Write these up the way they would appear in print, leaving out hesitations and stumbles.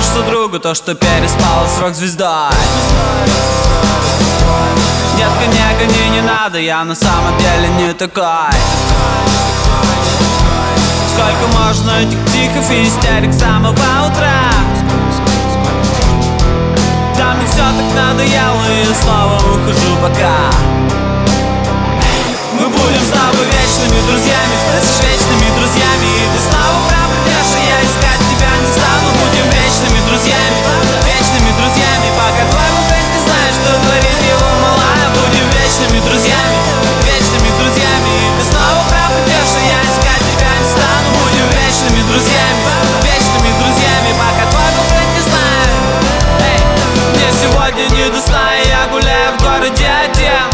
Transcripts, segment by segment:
снишься другу, то, что переспал срок звездой. Детка, не гони, не надо, я на самом деле не такой. Сколько можно этих психов и истерик с самого утра? Да мне все так надоело, и я снова ухожу пока. Мы будем с тобой вечными друзьями, с вечными друзьями. И ты снова пропадешь, и я искать тебя не стану. Будем вечными друзьями, пока твой мужик не знает, что творит его малая. Будем вечными друзьями, и ты снова пропадешь, и я искать тебя не стану. Будем вечными друзьями, пока твой мужик не знает. Эй, мне сегодня не до сна, и я гуляю в городе один.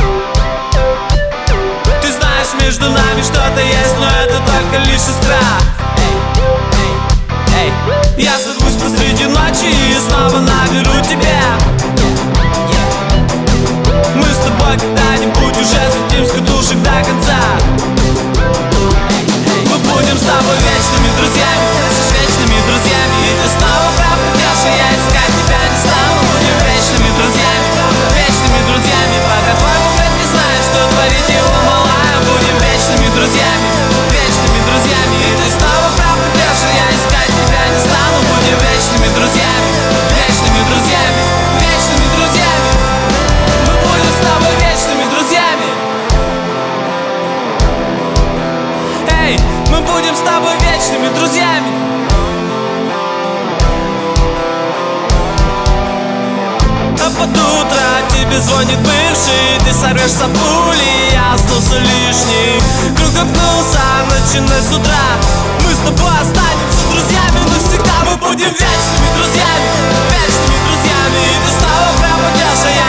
Между нами что-то есть, но это только лишь искра. Я сорвусь посреди ночи и снова наберу тебя. Мы с тобой когда-нибудь уже слетим с катушек до конца. Мы будем с тобой вечными друзьями, и ты снова пропадешь, и я искать тебя не стану. Будем вечными друзьями, пока твой мужик не знает, что творит его малая. Будем вечными друзьями, и ты снова пропадешь, и я искать тебя не стану. Будем вечными друзьями. Мы будем с тобой вечными друзьями. Эй, мы будем с тобой вечными друзьями. А под утро тебе звонит бывший, ты сорвешься пули, я остался лишний. Круг замкнулся, начинай с утра. Мы с тобой останемся друзьями навсегда. Мы будем вечными друзьями, и ты снова пропадешь, а я